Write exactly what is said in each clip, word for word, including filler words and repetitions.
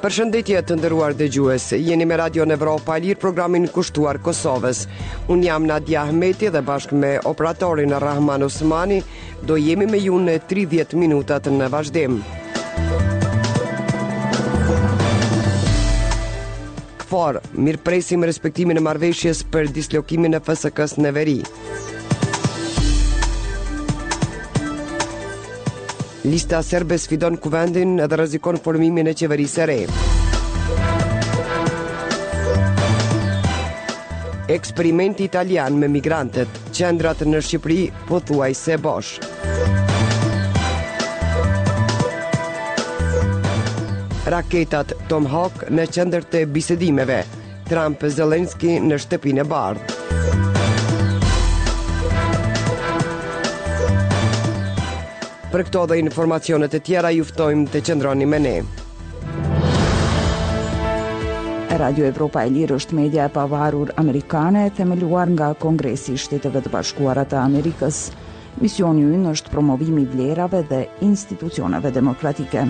Përshëndetje të nderuar dëgjues, jeni me Radio Evropa e Lirë, programin kushtuar Kosovës. Unë jam Nadia Ahmeti dhe bashkë me operatorin Rahman Osmani do jemi me ju në tridhjetë minutat në vazhdim. Kfor, mirëpresim respektimin e marrëveshjes për dislokimin e F S K-s në veri. Lista serbe sfidon kuvendin dhe rrezikon formimin e qeverisë së re. Eksperimenti italian me migrantët, qendrat në Shqipëri pothuajse bosh. Raketat Tomahawk në qendër të bisedimeve, Trump Zelenski në shtëpinë e bardhë. Për këto dhe informacionet e tjera ju ftojmë të qëndroni me ne. Radio Evropa e Lirë është media e pavarur amerikane themeluar nga Kongresi i Shteteve të Bashkuara të Amerikës. Misioni ynë është promovimi i vlerave dhe institucioneve demokratike.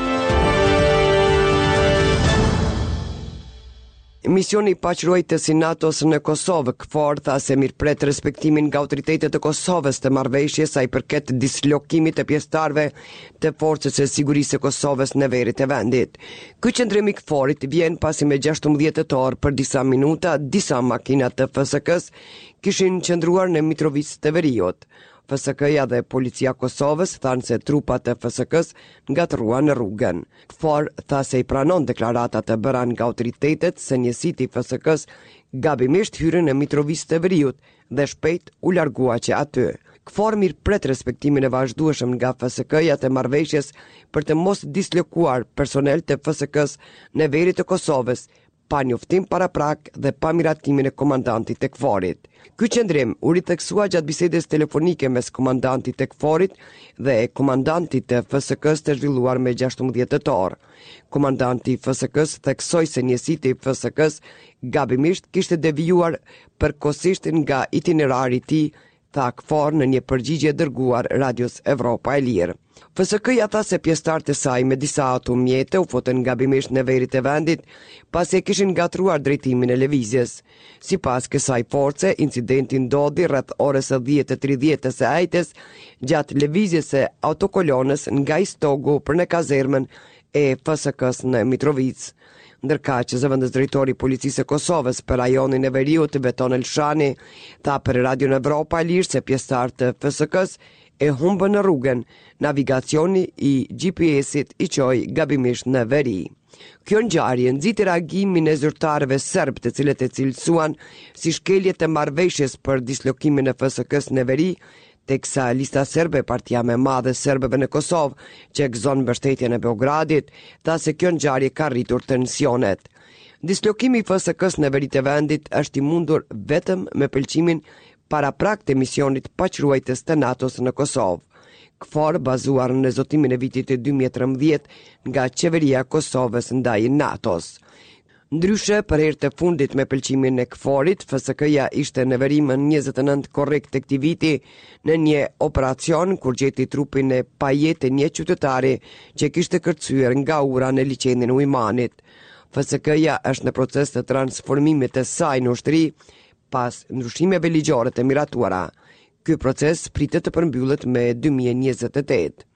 Misioni i paqërueshës i NATO-s në Kosovë, KFOR, tha se mirëpret respektimin nga autoritetet e Kosovës të marrëveshjes sa i përket dislokimit të pjesëtarëve të forcës së sigurisë së Kosovës në verit e vendit. Ky qendrim i KFOR-it vjen pasi me gjashtëmbëdhjetë tetor për disa minuta disa makina të F S K-s kishin qëndruar në Mitrovic të Veriut. F S K-ja dhe policia Kosovës thanë se trupat e F S K-s ngatruan në rrugën. KFOR tha se i pranon deklaratat të bëra nga autoritetet se njësiti i F S K-s gabimisht hyrën në Mitrovic të Veriut dhe shpejt u largua që aty. KFOR mirëpret respektimin e vazhdueshëm nga F S K-ja të marrëveshjes për të mos dislokuar personel të F S K-s në veri të Kosovës, pa njoftim paraprak dhe pa miratimin e komandantit të KFOR-it. Ky qendrim u ritheksua gjatë bisedës telefonike mes komandantit të KFOR-it dhe komandantit të F S K-s të zhvilluar me gjashtëmbëdhjetë tetor. Komandanti i F S K-s theksoi se njësiti i F S K-s gabimisht kishte devijuar përkohësisht nga itinerari i tij, tha KFOR në një përgjigje dërguar Radios Evropa e Lirë. F S K-ja tha se pjesëtarët e saj me disa automjete u fotën gabimisht në verit e vendit pasi e kishin gatruar drejtimin e lëvizjes. Sipas kësaj force, incidenti ndodhi rreth orës së dhjetë e tridhjetë së ajtes gjatë lëvizjes së autokolonës nga Istogu për në kazermën e F S K-s në Mitrovic. Ndërka që zëvendës drejtori i policisë së Kosovës për rajonin e Veriut, Beton Elshani, tha për Radio Evropa e Lirë se pjesëtarët të F S K-s e humbën në rrugën, navigacioni i G P S-it i çoi gabimisht në veri. Kjo ngjarje nxiti reagimin e zyrtarëve serb, të cilët e cilësuan si shkelje të marrëveshjes për dislokimin e F S K-s në veri, teksa lista serbe, partia më e madhe e serbëve në Kosovë, që gëzon mbështetjen e Beogradit, tha se kjo ngjarje ka rritur tensionet. Dislokimi i F S K-s në veri të vendit është i mundur vetëm me pëlqimin paraprak të misionit paqërueshës të NATO-s në Kosovë. KFOR bazuar në zotimin e vitit dy mijë e trembëdhjetë nga qeveria e Kosovës ndaj NATO-s. Ndryshe, për herë të fundit me pëlqimin e KFOR-it, F S K-ja ishte në veri më njëzet e nëntë korrekt të këtij viti në një operacion kur gjeti trupin e pajet e një qytetari që kishte kërcyer nga ura në liçenin e Ujmanit. F S K-ja është në proces të transformimit të saj në ushtri pas ndryshimeve ligjore të miratuara. Ky proces pritet të përmbyllet me dy mijë e njëzet e tetë.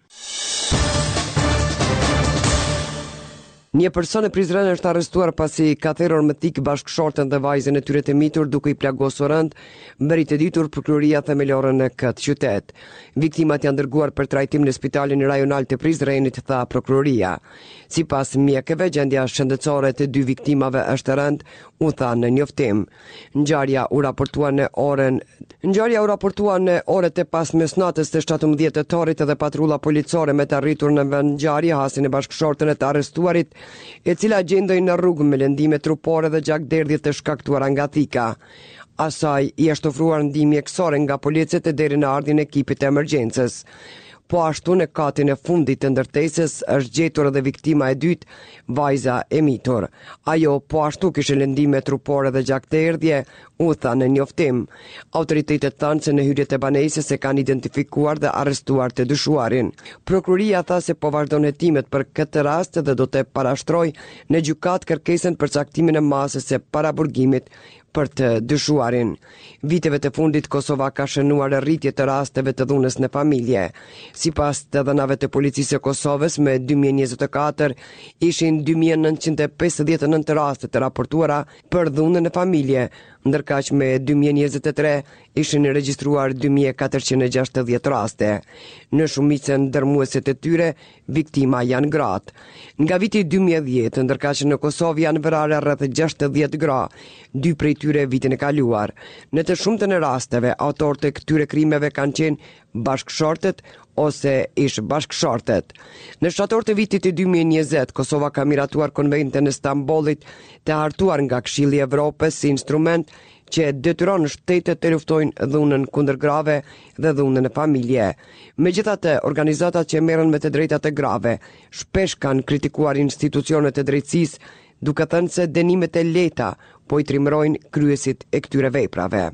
Një person e Prizren është arrestuar pasi ka therrur me tik bashkëshorten dhe vajzën e tyre të mitur duke i plagosur rënd, mberi të ditur prokuroria themelore në këtë qytet. Viktimat janë dërguar për trajtim në spitalin rajonal të Prizrenit, tha prokuroria. Sipas mjekëve, gjendja shëndetësore të dy viktimave është rënd, u tha në njoftim. Ngjarja u raportua në orën Ngjarja u raportua në orët e pasmesnatës të shtatëmbëdhjetë tetorit dhe patrulla policore me të arritur në vend ngjarje hasin e bashkëshorten e të arrestuarit, e cila gjendej në rrugë me lëndime trupore dhe gjakderdhje të shkaktuara nga thika. Asaj i është ofruar ndihmë mjekësore nga policët e deri në ardhin e ekipit të emergjencës. Po ashtu në katin e fundit të ndërtesës është gjetur edhe viktima e dytë, vajza e mitur. Ajo po ashtu kishte lëndime trupore dhe gjaktherdhje, u tha në njoftim. Autoritetet thanë se në hyrjet e banesës e kanë identifikuar dhe arrestuar të dyshuarin. Prokuria tha se po vazhdon hetimet për këtë rast dhe do të parashtrojë në gjykatë kërkesën për caktimin e masës së paraburgimit për të dyshuarin. Viteve të fundit Kosova ka shënuar rritje të rasteve të dhunës në familje. Sipas të dhënave të policisë së Kosovës, me dy mijë e njëzet e katër ishin dy mijë e nëntëqind e pesëdhjetë e nëntë raste të raportuara për dhunën në familje, ndërkaq me dy mijë e njëzet e tre ishin regjistruar dy mijë e katërqind e gjashtëdhjetë raste. Në shumicën dërmuese të tyre, viktima janë gratë. Nga viti dy mijë e dhjetë, ndërkaq në Kosovë janë vrarë rreth gjashtëdhjetë gra, dy prej tyre vitin e kaluar. Në të shumtën e rasteve, autorët e këtyre krimeve kanë qenë bashkëshortet ose ish bashkëshortet. Në shtator të vitit të dy mijë e njëzet, Kosova ka miratuar konventin e Stambollit të hartuar nga Këshilli i Evropës si instrument që detyron shtetet të luftojnë dhunën kundër grave dhe dhunën në familje. Megjithatë, organizatat që merren me të drejtat e grave shpesh kanë kritikuar institucionet e drejtësisë, duke thënë se dënimet e lehta po i trimërojnë kryesit e këtyre veprave.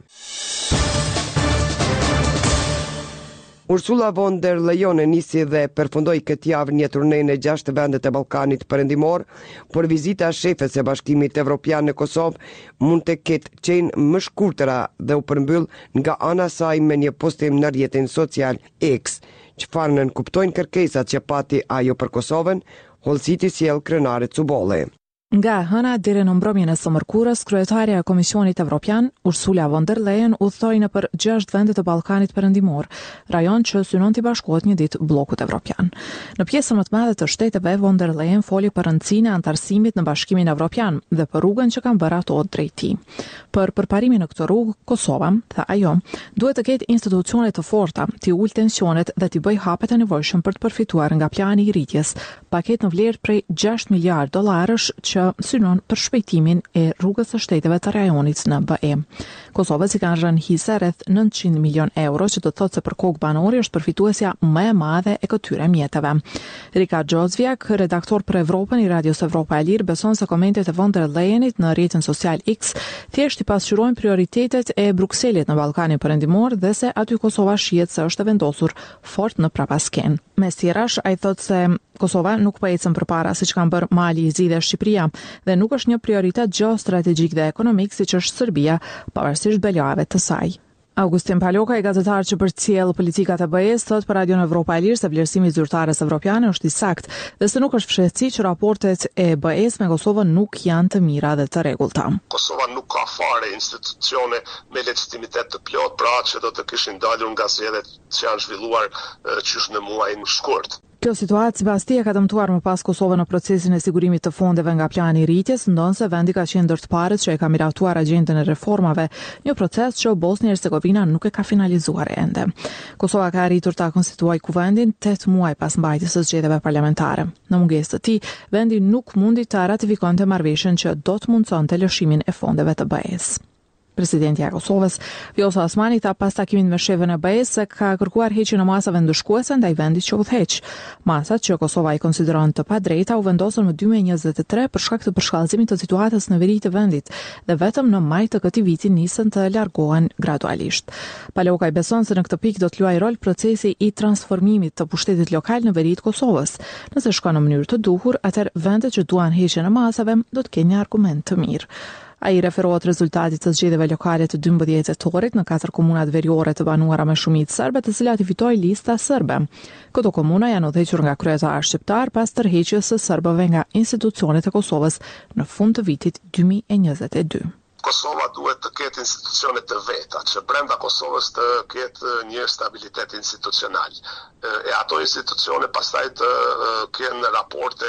Ursula von der Leyen e nisi dhe përfundoi këtë javë një turne në gjashtë vendet e Ballkanit Perëndimor, por vizita e shefes së Bashkimit Evropian në Kosovë mund të ketë qenë më shkurtëra dhe u përmbyll nga ana e saj me një postim në rrjetin social X. Çfarë nën kuptojnë kërkesat që pati ajo për Kosovën, hollësiti sjell krenare Cubolli. Nga hëna deri në mbrëmjen e së mërkurës, kryetaria e Komisionit Evropian, Ursula von der Leyen, udhtoi nëpër gjashtë vende të Ballkanit Perëndimor, rajon që synon të bashkohet një ditë bllokut evropian. Në pjesën më të madhe të shteteve, von der Leyen foli për rëndësinë e antarësimit në Bashkimin Evropian dhe për rrugën që kanë bërë ato drejt tij. Për përparimin në këtë rrugë, Kosova, tha ajo, duhet të ketë institucione të forta, të ulë tensionet dhe të bëjë hapet e nevojshëm për të përfituar nga plani i rritjes, paketë në vlerë prej gjashtë miliardë dollarësh që synon për shpejtimin e rrugës së shteteve të rajonit në B E. Kosova si kanë rënë hise rreth nëntëqind milion euro, që do të thotë se për kokë banori është përfituesja më e madhe e këtyre mjeteve. Rika Gjozviak, redaktor për Evropën i Radios Evropa e Lirë, beson se komentet e von der Leyenit në rrjetin social X thjesht i pasqyrojnë prioritetet e Brukselit në Ballkanin Perëndimor dhe se aty Kosova shihet se është e vendosur fort në prapasken. Mes tjerash, ai thotë se Kosova nuk po ecën përpara siç kanë bërë Mali, Zi dhe Shqipëria dhe nuk është një prioritet gjeostrategjik dhe ekonomik siç është Serbia, pavarësisht belave të saj. Augustin Paloka, i gazetar që përcjell politikat e B E-s, thot për Radion Evropa e Lirë se vlerësimi i zyrtares evropiane është i saktë dhe se nuk është fshehësi që raportet e B E-s me Kosovën nuk janë të mira dhe të rregullta. Kosova nuk ka fare institucione me legitimitet të plot, pra që do të kishin dalur nga zgjedhjet që janë zhvilluar qysh në muajin shkurt. Kjo situatë sipas tij ka dëmtuar më pas Kosovën në procesin e sigurimit të fondeve nga plani i rritjes, ndonse vendi ka qenë ndër të parët që e ka miratuar agjendën e reformave, një proces që Bosnia Hercegovina nuk e ka finalizuar ende. Kosova ka arritur ta konstituojë kuvendin tetë muaj pas mbajtjes së zgjedhjeve parlamentare. Në mungesë të tij, vendi nuk mundi të ratifikonte marrëveshjen që do të mundsonte lëshimin e fondeve të B E-s. Presidenti i Kosovës, Vjosa Osmani, tha pas takimit me shefën e B E-s se ka kërkuar heqjen e masave ndëshkuese ndaj vendit që udhëheq. Masat që Kosova i konsideron të padrejta u vendosën në dy mijë e njëzet e tre për shkak të përshkallëzimit të situatës në veri të vendit dhe vetëm në maj të këtij viti nisën të largohen gradualisht. Paloka i beson se në këtë pikë do të luajë rol procesi i transformimit të pushtetit lokal në veri të Kosovës. Nëse shkon në mënyrë të duhur, atëherë vendet që duan heqjen e masave do të kenë një argument të mirë. Ai referohet rezultatit të zgjedhjeve lokale të dymbëdhjetë tetorit në katër komunat veriore të banuara me shumicë serbe, të cilat i fitoi lista serbe. Këto komuna janë udhëhequr nga kryetarë shqiptar pas tërheqjes së serbëve nga institucionet e Kosovës në fund të vitit dy mijë e njëzet e dy. Kosova duhet të ketë institucione të veta, që brenda Kosovës të ketë një stabilitet institucional. E ato institucione pastaj të kenë raporte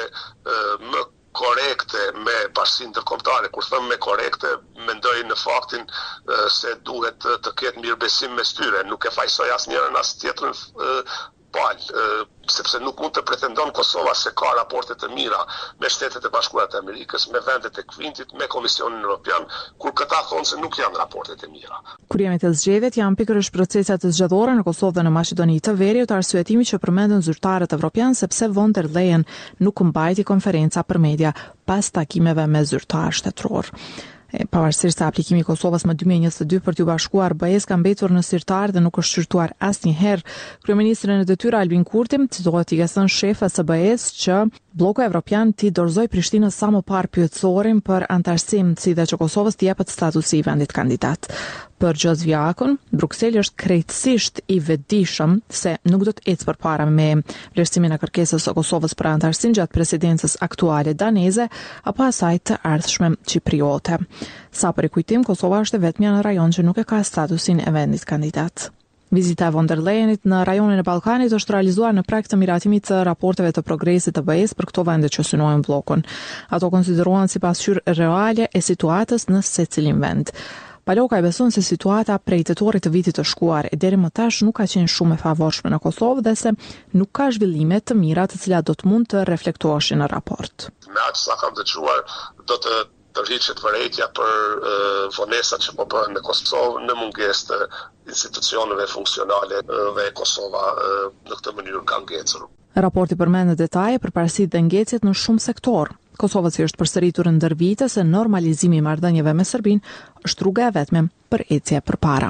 më korekte me bashkësinë ndërkombëtare. Kur them me korekte, mendoj në faktin se duhet të ketë mirëbesim mes tyre. Nuk e fajsoj asnjërin as tjetrën palë, sepse nuk mund të pretendon Kosova se ka raporte të mira me Shtetet e Bashkuara të Amerikës, me vendet e Kvintit, me Komisionin Evropian, kur këta thonë se nuk janë raportet e mira. Kurrimet e zgjedhjeve janë pikërisht proceset zgjedhore në Kosovë dhe në Maqedoni të Veriut, arsyetimi që përmendën zyrtarët evropian sepse von der Leyen nuk mbajti konferenca për media pas takimeve me zyrtar shtetëror. Pavarësisht se aplikimi i Kosovës më dy mijë e njëzet e dy për t'u bashkuar B E-s ka mbetur në sirtar dhe nuk është shqyrtuar asnjëherë, kryeministri në detyrë Albin Kurti citohet i ka thënë shefës së B E-s që bloku evropian t'i dorëzoi Prishtinës sa më parë pyetësorin për antarësim, si dhe që Kosovës t'i jepet statusi i vendit kandidat. Për Gjozvjakun, Brukseli është krejtësisht i vetëdijshëm se nuk do të ecë përpara me vlerësimin e kërkesës së Kosovës për antarësim gjatë presidencës aktuale daneze apo asaj të ardhshme cipriote. Sa për i kujtim, Kosova është e vetmja në rajon që nuk e ka statusin e vendit kandidat. Vizita e von der Leyenit në rajonin e Ballkanit është realizuar në prag të miratimit të raporteve të progresit të B E-s për këto vende që synojnë bllokun. Ato konsiderohen si pasqyrë reale e situatës në secilin vend. Paloka e beson se situata prej tetorit të vitit të shkuar e deri më tash nuk ka qenë shumë e favorshme në Kosovë dhe se nuk ka zhvillime të mira të cilat do të mund të reflektoheshin në raport. Me aq sa kam dëgjuar, do të tërhiqet vërejtja për uh, vonesat që po bëhen në Kosovë në mungesë të institucioneve funksionale uh, dhe Kosova uh, në këtë mënyrë ka ngecur. Raporti përmend detaje për parësitë dhe ngecjet në shumë sektor. Kosova si është përsëritur ndër vite se normalizimi i marrëdhënieve me Serbinë është rruga e vetme për ecje përpara.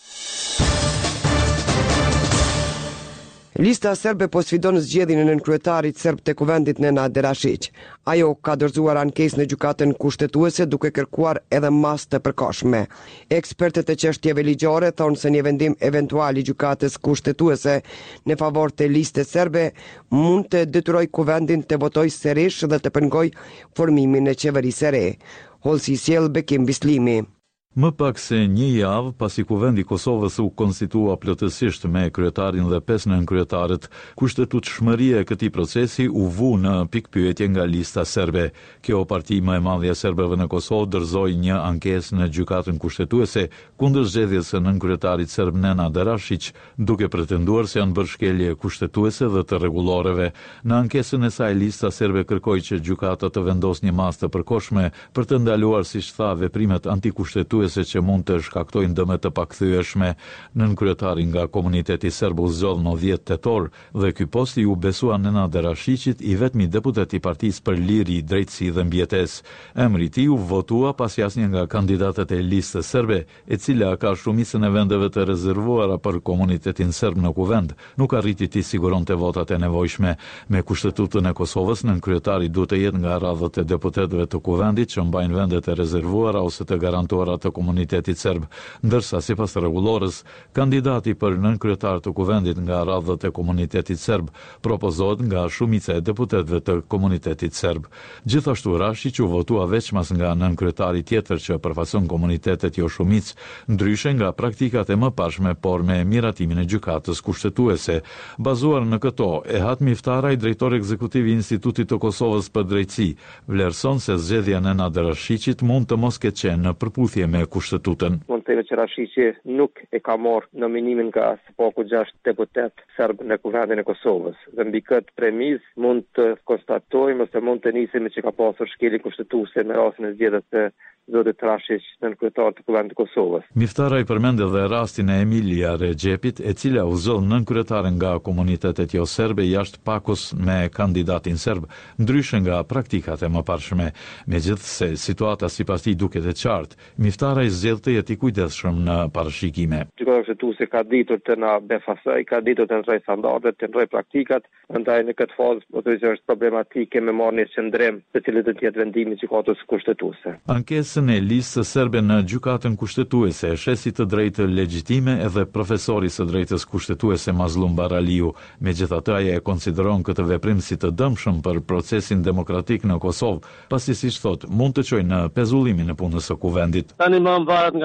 Lista serbe po sfidon zgjedhjen e nënkryetarit serb të kuvendit Nenad Rashić. Ajo ka dorëzuar ankesë në gjykatën kushtetuese duke kërkuar edhe masë të përkohshme. Ekspertët e çështjeve ligjore thonë se një vendim eventual i gjykatës kushtetuese në favor të listës serbe mund të detyrojë kuvendin të votojë sërish dhe të pengojë formimin e qeverisë së re. Holsi sjell Bekim Bislimi. Më pak se një javë pasi kuvendi i Kosovës u konstitua plotësisht me kryetarin dhe pesë nënkryetaret, kushtetutshmëria e këtij procesi u vu në pikpyetje nga lista serbe. Kjo parti më e madhe e serbëve në Kosovë dorëzoi një ankesë në gjykatën kushtetuese kundër zgjedhjes së nënkryetarit serb Nenad Rashić, duke pretenduar se janë bërë shkelje kushtetuese dhe të rregulloreve. Në ankesën e saj lista serbe kërkoi që gjykata të vendosë një masë të përkohshme për të ndaluar, siç tha, veprimet antikushtetuese se që mund të shkaktojnë dëme të pakthyeshme. Nënkryetari nga komuniteti serb u zgjodh në dhjetë tetor dhe ky post i u besua Nenad Rashićit, i vetmi deputet i Partisë për Liri, Drejtësi dhe Mbjetesë. Emri i tij u votua pasi asnjë nga kandidatët e listës serbe, e cila ka shumicën e vendeve të rezervuara për komunitetin serb në kuvend, nuk arriti të siguronte votat e nevojshme. Me kushtetutën e Kosovës, nënkryetari duhet të jetë nga radhët e deputetëve të kuvendit që mbajnë vendet e rezervuara ose të garantuara të komunitetit serb, ndërsa sipas rregullorës, kandidati për nënkryetar të kuvendit nga radhët e komunitetit serb propozohet nga shumica e deputetëve të komunitetit serb. Gjithashtu Rashić u votua veçmas nga nënkryetari tjetër që përfaqëson komunitetet jo shumicë, ndryshe nga praktikat e mëparshme, por me miratimin e gjykatës kushtetuese. Bazuar në këto, Ehat Miftaraj, drejtori ekzekutiv i Institutit të Kosovës për Drejtësi, vlerëson se zgjedhja e Nenad Rashićit mund të mos ketë qenë në përputhje me kushtetutën. Mund të themi që Rashići nuk e ka marrë nominimin nga spaku gjashtë deputet serb në kuvendin e Kosovës. Dhe mbi këtë premis mund të konstatojmë ose mund të nisemi që ka pasur shkelje kushtetuese në rastin e zgjedhjes së zotit Rashić në kryetar të kuvendit të Kosovës. Miftaraj përmend edhe rastin e Emilia Regjepit, e cila u zgjodh nënkryetare nga komunitetet jo serbe jashtë pakos me kandidatin serb, ndryshe nga praktikat e mëparshme. Megjithse situata sipas tij duket e qartë, Miftaraj zgjedh të jetë i kujdesshëm në parashikime. Gjykata kushtetuese ka ditur të na befasoj, ka ditur të ndrojë standardet, të ndrojë praktikat, ndaj në këtë fazë po të është problematike me marrjen e qendrim të cilët do të jetë vendimi i gjykatës kushtetuese. Ankesën e listës serbe në gjykatën kushtetuese e shesi të drejtë legjitime edhe profesori së drejtës kushtetuese Mazlum Baraliu. Megjithatë, ai e konsideron këtë veprim si të dëmshëm për procesin demokratik në Kosovë, pasi siç thotë, mund të çojë në pezullimin e punës së kuvendit. Tani më varet nga gjykata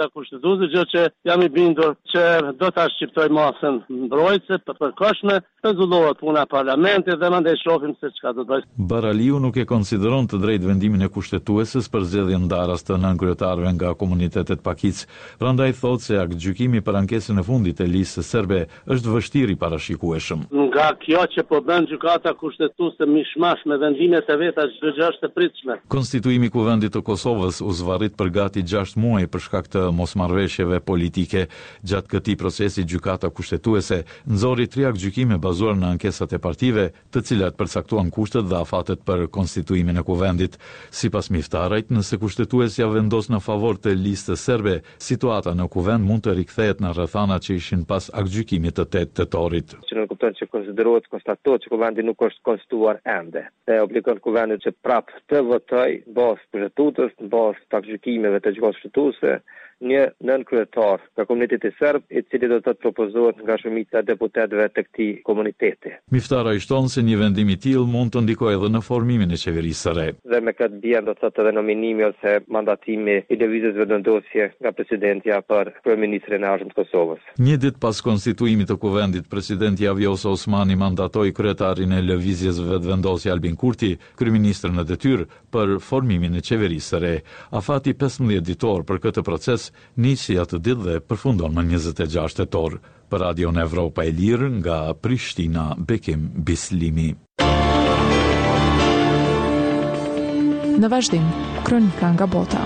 gjykata kushtetuese, gjë që jam i bindur që do ta shqiptoj masën mbrojtëse të përkohshme, të zhullohet puna e parlamentit dhe mandej shohim se çka do të bëjë. Baraliu nuk e konsideron të drejtë vendimin e kushtetueses për zgjedhjen ndarës të nënkryetarëve nga komunitetet pakic. Prandaj thotë se aktgjykimi për ankesën e fundit e listës serbe është vështirë i parashikueshëm. Nga kjo që po bën gjykata kushtetuese mishmash me vendimet e veta, çdo gjë është e pritshme. Konstituimi i Kuvendit të Kosovës u zvarrit për gati gjashtë muaj për shkak të mosmarrëveshjeve politike. Gjatë këtij procesi gjykata kushtetuese nxorri tre aktgjykime bazuar në ankesat e partive, të cilat përcaktuan kushtet dhe afatet për konstituimin e kuvendit. Sipas Miftarajt, nëse kushtetuesja vendos në favor të listës serbe, situata në kuvend mund të rikthehet në rrethanat që ishin pas aktgjykimit të tetë tetorit. Që në kupton që konsiderohet, konstatohet që kuvendi nuk është konstituar ende. Dhe obligon kuvendit që prap të votoj bazë kushtetues, bazë të aktgjykimeve të gjykatës kushtetuese, një nënkryetar nga komuniteti serb, i cili do të propozohet nga shumica e deputetëve të këtij komuniteti. Miftaraj shton se një vendim i tillë mund të ndikojë edhe në formimin e qeverisë së re. Dhe me këtë bie do të thotë edhe nominimi ose mandatimi i lëvizjes vendosje nga presidentja për kryeministrin e ardhshëm të Kosovës. Një ditë pas konstituimit të kuvendit, presidenti Vjosa Osmani mandatoi kryetarin e lëvizjes vendosje Albin Kurti, kryeministrin në detyrë, për formimin e qeverisë së re. Afati pesëmbëdhjetë ditor për këtë proces nisi atë ditë dhe përfundon më njëzet e gjashtë tetor. Për Radion Evropa e Lirë, nga Prishtina, Bekim Bislimi. Në vazhdim, kronika nga bota.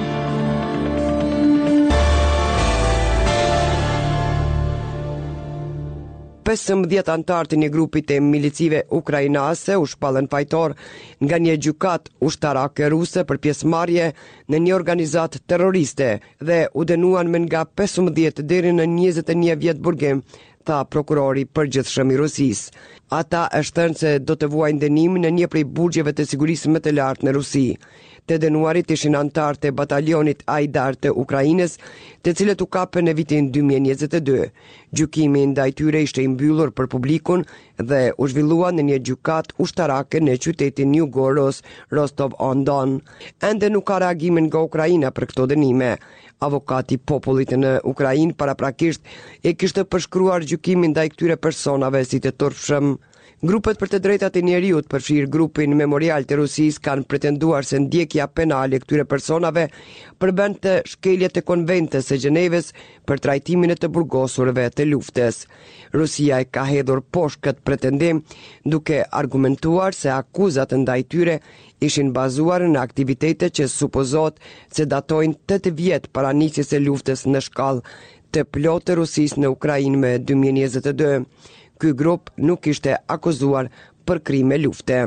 pesëmbëdhjetë antartë një grupit e milicive ukrainase u shpallën fajtor nga një gjykat ushtarake ruse për pjesëmarrje në një organizat terroriste dhe u dënuan me nga pesëmbëdhjetë deri në njëzet e një vjet burgim, tha prokurori përgjithshëm i Rusisë. Ata e shtërnë se do të vuajnë dënim në një prej burgjeve të sigurisë më të lartë në Rusi. Të dënuarit ishin antarë të batalionit Ajdar të Ukrainës, të cilët u kapën në vitin dy mijë e njëzet e dy. Gjykimi ndaj tyre ishte i mbyllur për publikun dhe u zhvillua në një gjykat ushtarake në qytetin Jugoros, Rostov-on-Don. Ende nuk ka reagimin nga Ukraina për këto dënime. Avokati popullit në Ukrainë paraprakisht e kishte përshkruar gjykimin ndaj këtyre personave si të turpshëm. Grupet për të drejtat e njeriut, përfshirë grupin Memorial të Rusisë, kanë pretenduar se ndjekja penale këtyre personave përbën të shkelje të konventës së Gjeneves për trajtimin e të burgosurve të luftës. Rusia e ka hedhur poshtë këtë pretendim, duke argumentuar se akuzat ndaj tyre ishin bazuar në aktivitete që supozot se datojnë tetë vjet para nisjes së luftës në shkallë të plotë të Rusisë në Ukrainë me dy mijë e njëzet e dy. Ky grup nuk ishte akuzuar për krime lufte.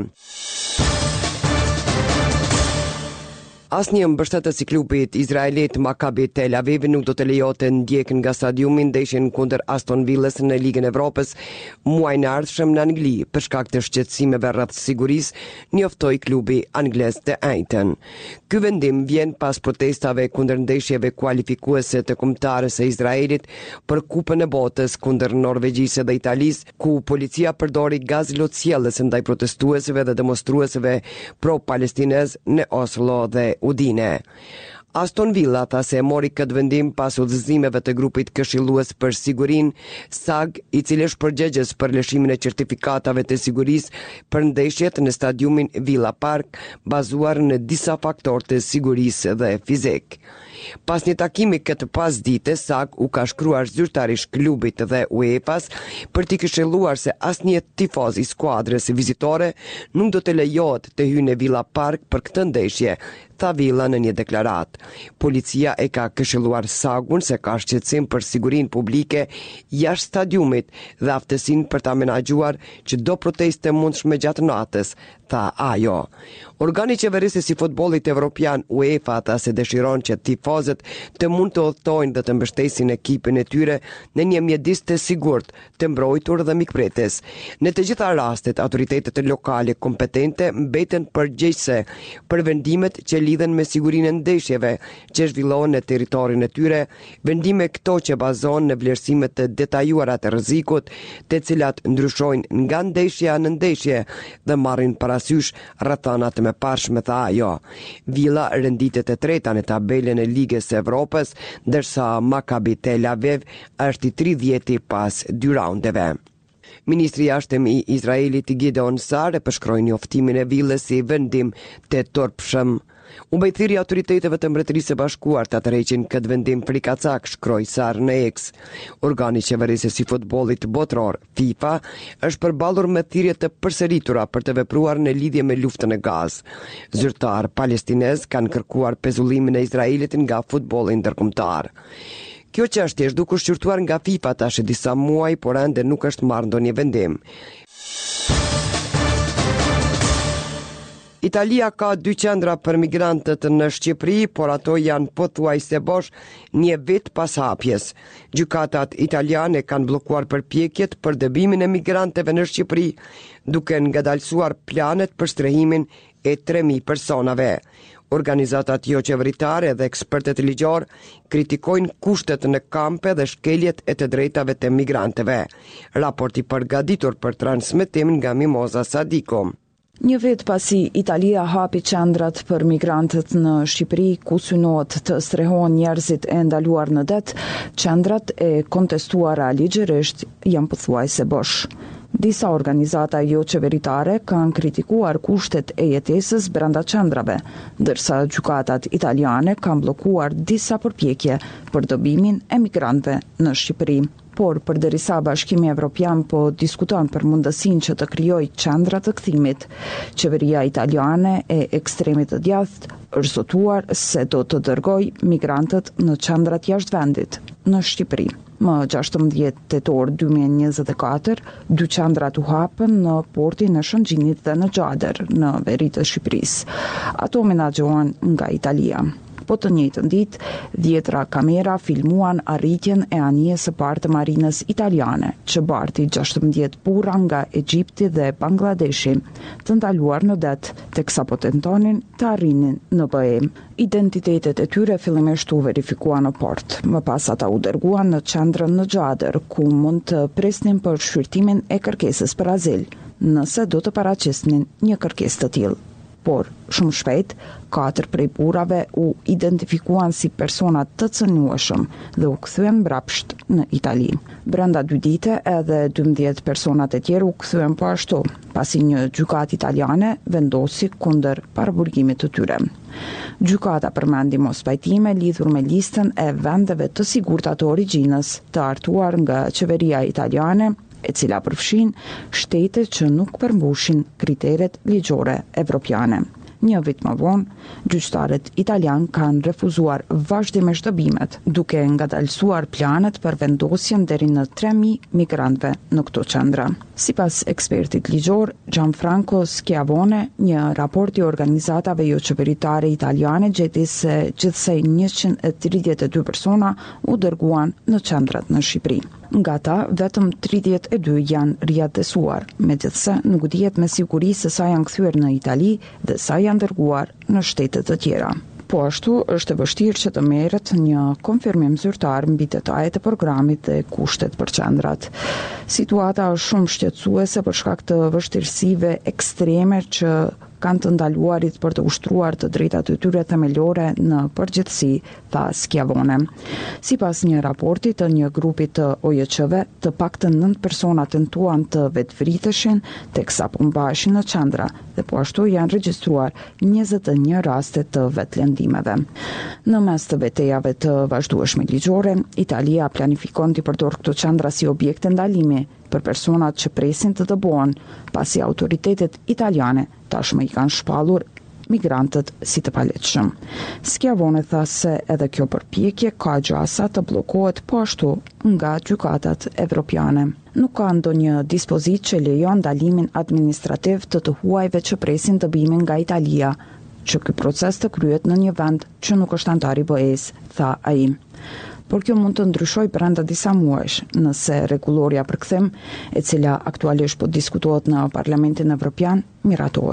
Asnjë mbështetës i klubit izraelit Maccabi Tel Aviv nuk do të lejote ndjek nga stadiumi ndeshjen kundër Aston Villës në Ligën e Evropës muajin e ardhshëm në Angli për shkak të shqetësimeve rreth sigurisë, njoftoi klubi anglez të njëjtën. Ky vendim vjen pas protestave kundër ndeshjeve kualifikuese të kombëtarës së Izraelit për Kupën e Botës kundër Norvegjisë dhe Italisë, ku policia përdori gaz lotësjellës ndaj protestuesve dhe demonstruesve pro-palestinez në Oslo dhe Udine. Aston Villa tha se mori këtë vendim pas udhëzimeve të grupit këshillues për sigurinë S A G, i cili është përgjegjës për lëshimin e certifikatave të sigurisë për ndeshjet në stadiumin Villa Park, bazuar në disa faktorë të sigurisë dhe fizik. Pas një takimi këtë pasdite, S A G u ka shkruar zyrtarisht klubit dhe UEFA-s për t'i këshilluar se asnjë tifoz i skuadrës vizitore nuk do të lejohet të hyjë në Villa Park për këtë ndeshje, tha Villa në një deklarat. Policia e ka këshilluar S A G-un se ka shqetësim për sigurinë publike jashtë stadiumit dhe aftësinë për ta menaxhuar çdo protestë mundshme gjatë natës, tha ajo. Organi qeverisës i futbollit evropian UEFA tha se dëshiron që tifozët të mund të udhtojnë dhe të mbështesin ekipin e tyre në një mjedis të sigurt, të mbrojtur dhe mikpretes. Në të gjitha rastet, autoritetet lokale kompetente mbeten përgjegjëse për vendimet që lidhen me sigurinë e ndeshjeve që zhvillohen në territorin e tyre, vendime këto që bazohen në vlerësime të detajuara të rrezikut, të cilat ndryshojnë nga ndeshja në ndeshje dhe marrin parasysh rrethanat me me parshme, tha ajo. Villa renditet e treta në tabelën e Ligës së Evropës, ndërsa Maccabi Tel Aviv është i tridhjeti pas dy raundeve. Ministri i jashtëm i Izraelit Gideon Sar e përshkroi njoftimin e Villës si vendim të turpshëm. U mbajthiri autoriteteve të Mbretërisë së Bashkuar të tërheqin këtë vendim frikacak, shkroi Sar në X. Organi qeverisës i futbollit botror, FIFA, është përballur me thirrje të përsëritura për të vepruar në lidhje me luftën e Gazë. Zyrtar palestinez kanë kërkuar pezullimin e Izraelit nga futbolli ndërkombëtar. Kjo çështje është duke u shqyrtuar nga FIFA tash disa muaj, por ende nuk është marrë ndonjë vendim. Italia ka dy qendra për migrantët në Shqipëri, por ato janë pothuajse bosh një vit pas hapjes. Gjykatat italiane kanë bllokuar përpjekjet për dëbimin e migrantëve në Shqipëri, duke ngadalësuar planet për strehimin e tre mijë personave. Organizatat jo qeveritare dhe ekspertët ligjor kritikojnë kushtet në kampe dhe shkeljet e të drejtave të migrantëve. Raporti përgatitur për transmetim nga Mimoza Sadiko. Një vit pasi Italia hapi qendrat për migrantët në Shqipëri, ku synohet të strehohen njerëzit e ndaluar në det, qendrat e kontestuara ligjërisht janë pothuajse bosh. Disa organizata jo qeveritare kanë kritikuar kushtet e jetesës brenda qendrave, ndërsa gjykatat italiane kanë bllokuar disa përpjekje për dëbimin e migrantëve në Shqipëri. Por përderisa Bashkimi Evropian po diskuton për mundësinë që të krijojë qendra të kthimit, qeveria italiane e ekstremit të djathtë është zotuar se do të dërgojë migrantët në qendrat jashtë vendit në Shqipëri. Më gjashtëmbëdhjetë tetor dy mijë e njëzet e katër, dy qendra u hapën në portin e Shëngjinit dhe në Gjader, në veri të Shqipërisë. Ato menaxhohen nga Italia. Po të njëjtën ditë, dhjetra kamera filmuan arritjen e anijes së parë të marinës italiane, që barti gjashtëmbëdhjetë burra nga Egjipti dhe Bangladeshi, të ndaluar në det, teksa po tentonin të arrinin në B E. Identitetet e tyre fillimisht u verifikuan në port, më pas ata u dërguan në qendrën në Gjader, ku mund të presnin për shqyrtimin e kërkesës për azil, nëse do të paraqesnin një kërkesë të tillë. Por, shumë shpejt, katër prej burrave u identifikuan si persona të cënueshëm dhe u kthyen mbrapsht në Itali. Brenda dy dite edhe dymbëdhjetë personat e tjerë u kthyen po ashtu, pasi një gjykatë italiane vendosi kundër paraburgimit të tyre. Gjykata përmendi mospajtime lidhur me listën e vendeve të sigurta të origjinës të hartuar nga qeveria italiane, e cila përfshin shtete që nuk përmbushin kriteret ligjore evropiane. Një vit më vonë, gjyqtarët italian kanë refuzuar vazhdimisht dëbimet, duke ngadalësuar planet për vendosjen deri në tre mijë migrantëve në këto qendra. Sipas ekspertit ligjor Gianfranco Schiavone, një raport i organizatave jo qeveritare italiane gjeti se gjithsej njëqind e tridhjetë e dy persona u dërguan në qendrat në Shqipëri. Nga ta, vetëm tridhjetë e dy janë riadesuar, megjithse nuk dihet me siguri se sa janë kthyer në Itali dhe sa janë dërguar në shtete të tjera. Po ashtu, është e vështirë që të merret një konfirmim zyrtar mbi detajet e programit dhe kushtet për qendrat. Situata është shumë shqetësuese për shkak të vështirësive ekstreme që kanë të ndaluarit për të ushtruar të drejtat e tyre themelore në përgjithësi, tha Schiavone. Sipas një raporti të një grupi të O J C-ve, të paktën nëntë persona tentuan të vetvriteshin teksa po mbaheshin në qendra dhe po ashtu janë regjistruar njëzet e një raste të vetlëndimeve. Në mes të betejave të vazhdueshme ligjore, Italia planifikon të përdor këto qendra si objekte ndalimi për personat që presin të dëbohen, pasi autoritetet italiane tashmë i kanë shpallur migrantët si të paleqshëm. Schiavone tha se edhe kjo përpjekje ka gjasa të bllokohet po ashtu nga gjykatat evropiane. Nuk ka ndonjë dispozitë që lejon ndalimin administrativ të të huajve që presin dëbimin nga Italia, që ky proces të kryhet në një vend që nuk është antar i B E-s, tha ai. Por kjo mund të ndryshojë brenda disa muajsh, nëse rregulloria për kthim, e cila aktualisht po diskutohet në Parlamentin Evropian, miratohet.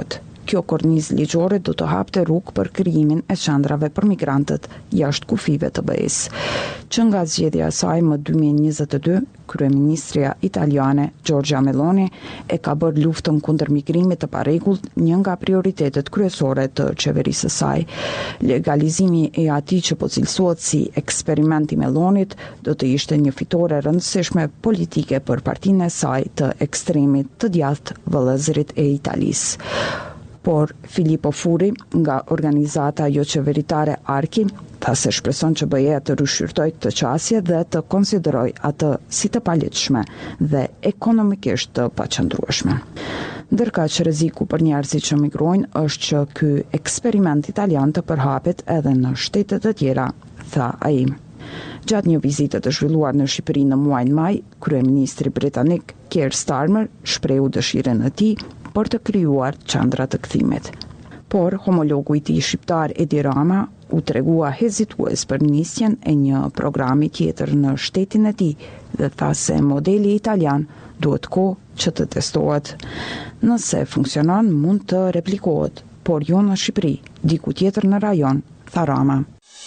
Kjo kornizë ligjore do të hapte rrugë për krijimin e qendrave për migrantët jashtë kufive të B E-s. Që nga zgjedhja e saj më dy mijë e njëzet e dy, kryeministria italiane Giorgia Meloni e ka bërë luftën kundër migrimit të parregullt një nga prioritetet kryesore të qeverisë së saj. Legalizimi i atij që po cilësohet si eksperiment i Melonit do të ishte një fitore rëndësishme politike për partinë e saj të ekstremit të djathtë vëllëzërit e Italisë. Por Filippo Furi nga organizata jo qeveritare Arki tha se shpreson që B E-a të rishqyrtoj këtë qasje dhe të konsideroj atë si të paligjshme dhe ekonomikisht të paqëndrueshme. Ndërkaq rreziku për njerëzit që migrojnë është që ky eksperiment italian të përhapet edhe në shtete të tjera, tha ai. Gjatë një vizite të zhvilluar në Shqipëri në muajin maj, kryeministri britanik Keir Starmer shprehu dëshirën e tij për të krijuar qendra të kthimit. Por homologu i tij shqiptar Edi Rama u tregua hezitues për nisjen e një programi tjetër në shtetin e tij dhe tha se modeli italian duhet kohë që të testohet. Nëse funksionon, mund të replikohet, por jo në Shqipëri, diku tjetër në rajon, tha Rama.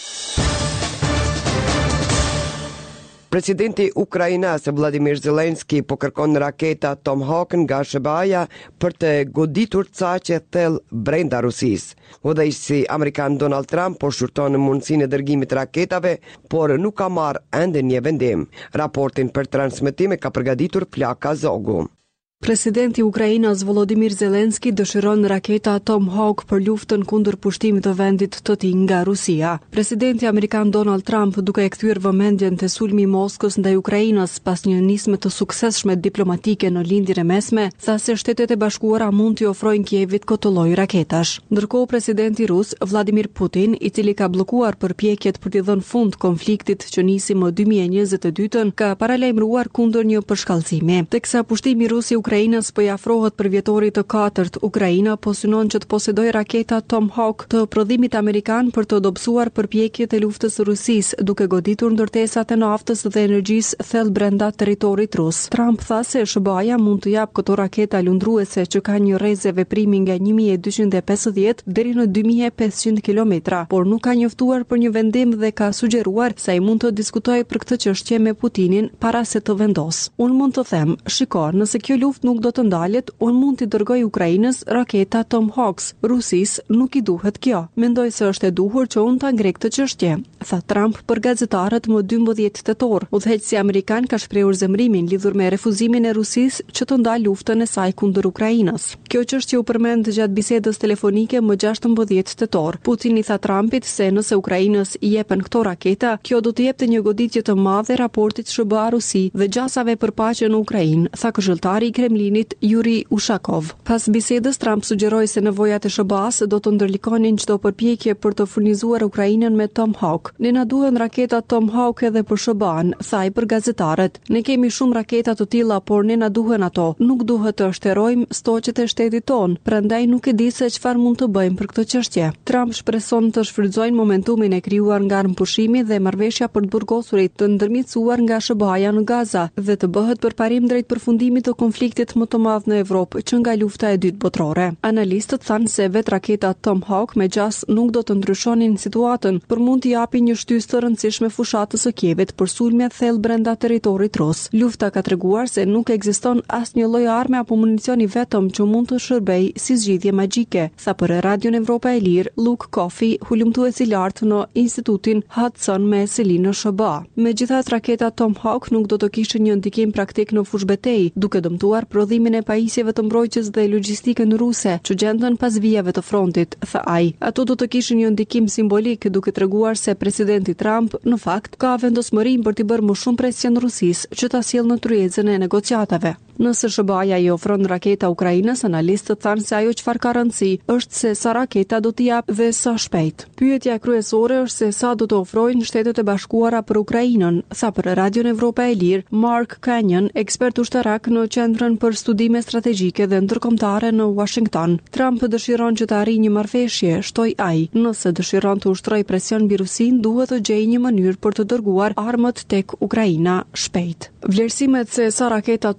Presidenti Ukrainas Vladimir Zelenski po kërkon raketa Tomahawk nga S B A-ja për të goditur caqe thellë brenda Rusisë. Udhëheqësi amerikan Donald Trump po shurton mundësinë e dërgimit të raketave, por nuk ka marrë ende një vendim. Raportin për transmetim e ka përgatitur Plaka Zogu. Presidenti i Ukrainës Volodymyr Zelenski dëshiron raketa Tomahawk për luftën kundër pushtimit të vendit të tij nga Rusia. Presidenti amerikan Donald Trump, duke e kthyer vëmendjen te sulmi i Moskës ndaj Ukrainës pas një nisme të suksesshme diplomatike në lindjen e mesme, tha se Shtetet e Bashkuara mund t'i ofrojnë Kievit këtë lloj raketash. Ndërkohë presidenti rus Vladimir Putin, i cili ka bllokuar përpjekjet për t'i dhënë fund konfliktit që nisi më dy mijë e njëzet e dytën, ka paralajmëruar kundër një përshkallëzimi. Teksa pushtimi rus i Ukrainës po i afrohet për vjetorit të katërt, Ukraina po synon që të posedojë raketa Tomahawk të prodhimit amerikan për të dobësuar përpjekjet e luftës së Rusisë, duke goditur ndërtesat e naftës dhe energjisë thellë brenda territorit rus. Trump tha se S B A-ja mund të japë këto raketa lundruese që ka një rrezë veprimi nga një mijë e dyqind e pesëdhjetë deri në dy mijë e pesëqind kilometra, por nuk ka njoftuar për një vendim dhe ka sugjeruar se ai mund të diskutojë për këtë çështje me Putinin para se të vendosë. Unë mund të them, shiko, nëse kjo luftë nuk do të ndalet, unë mund t'i dërgoj Ukrainës raketa Tomahawks. Rusisë nuk i duhet kjo. Mendoj se është e duhur që unë ta ngrej këtë çështje, tha Trump për gazetarët më dymbëdhjetë tetor. Udhëheqësi amerikan ka shprehur zemrimin lidhur me refuzimin e Rusisë që të ndalë luftën e saj kundër Ukrainës. Kjo çështje u përmend gjatë bisedës telefonike më gjashtëmbëdhjetë tetor. Putin i tha Trumpit se nëse Ukrainës i jepen këto raketa, kjo do të jepte një goditje të madhe raportit S B A-Rusi dhe gjasave për paqe në Ukrainë, tha këshilltari i Kremlinit Yuri Ushakov. Pas bisedës, Trump sugjeroi se nevojat e S B A-s do të ndërlikonin çdo përpjekje për të furnizuar Ukrainën me Tomahawk. Ne na duhen raketa Tomahawk edhe për S B A-n, tha ai për gazetarët. Ne kemi shumë raketa të tilla, por ne na duhen ato. Nuk duhet të shterojmë stoqet e shtetit ton, prandaj nuk e di se çfarë mund të bëjmë për këtë çështje. Trump shpreson të shfrytëzojnë momentumin e krijuar nga armëpushimi dhe marrëveshja për të burgosurit të ndërmjetësuar nga S B A-ja në Gaza dhe të bëhet përparim drejt përfundimit të konfliktit më të madh në Evropë që nga lufta e dytë botërore. Analistët thanë se vetë raketa Tomahawk me gjas nuk do të ndryshonin situatën, por mund t'i japin një shtysë të rëndësishme fushatës së Kievit për sulme thellë brenda territorit rus. Lufta ka treguar se nuk ekziston asnjë lloj arme apo municioni vetëm që mund të shërbejë si zgjidhje magjike, tha për Radion Evropa e Lirë Luke Coffey, hulumtues i lartë në Institutin Hudson me seli në S B A. Megjithatë, raketa Tomahawk nuk do të kishte një ndikim praktik në fushbetejë, duke dëmtuar prodhimin e pajisjeve të mbrojtjes dhe logjistikën ruse që gjenden pas vijave të frontit, tha ai. Ato do të kishin një ndikim simbolik, duke treguar se presidenti Trump në fakt ka vendosmërinë për të bërë më shumë presion Rusisë që ta sjellë në tryezën e negociatave. Nëse S B A-ja i ofron raketa Ukrainës, analistët thanë se ajo çfarë ka rëndësi është se sa raketa do t'i jap dhe sa shpejt. Pyetja kryesore është se sa do të ofrojnë Shtetet e Bashkuara për Ukrainën, tha për Radion Evropa e Lirë Mark Canyon, ekspert ushtarak në Qendrën për Studime Strategjike dhe Ndërkombëtare në Washington. Trump dëshiron që të arrijë një marrëveshje, shtoi ai. Nëse dëshiron të ushtrojë presion mbi Rusinë, duhet të gjejë një mënyrë për të dërguar armët tek Ukraina shpejt. Vlerësimet se sa raketa Tomahawk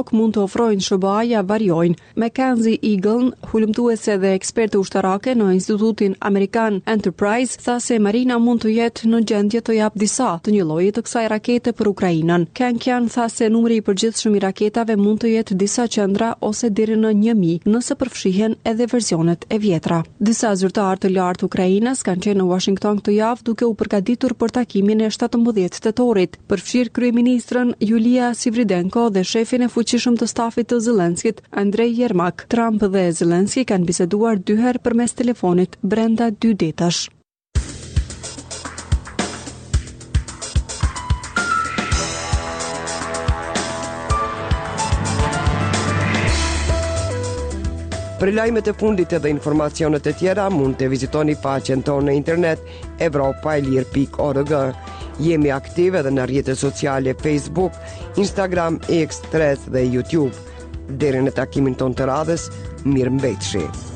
nuk mund të ofrojnë S B A-ja variojnë. McKinsey Eagle, hulumtuese dhe eksperte ushtarake në Institutin American Enterprise, tha se Marina mund të jetë në gjendje të jap disa të një lloji të kësaj rakete për Ukrainën. Kenkian tha se numri i përgjithshëm i raketave mund të jetë disa qendra ose deri në një mijë nëse përfshihen edhe versionet e vjetra. Disa zyrtarë të lartë Ukrainës kanë qenë në Washington këtë javë duke u përgatitur për takimin e shtatëmbëdhjetë tetorit, përfshir kryeministrën Julia Sviridenko dhe shefin e fuqishëm të stafit të Zelenskit, Andrej Yermak. Trump dhe Zelenski kanë biseduar dy herë përmes telefonit brenda dy detash. Për lajmet e fundit edhe informacionet e tjera mund të vizitoni faqen tonë në internet evropa e lirë pikë org. Jemi aktiv edhe në rrjetet sociale Facebook, Instagram, X, Threads dhe YouTube. Deri në takimin tonë të radhës, mirëmbëjtje.